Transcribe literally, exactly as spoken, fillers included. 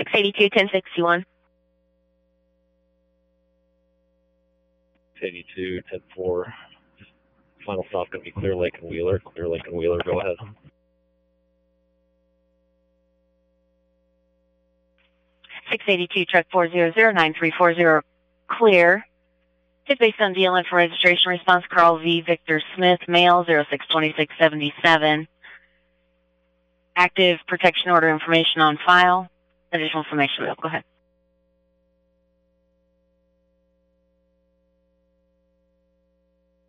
six eighty-two, ten sixty-one. six eighty-two, ten four. Final stop going to be Clear Lake and Wheeler. Clear Lake and Wheeler, go ahead. six eighty-two, truck four zero zero, nine three four zero, clear. Tip based on D L N for registration response, Carl V. Victor Smith, male, zero six twenty-six seventy-seven. Active protection order information on file. Additional information, go ahead.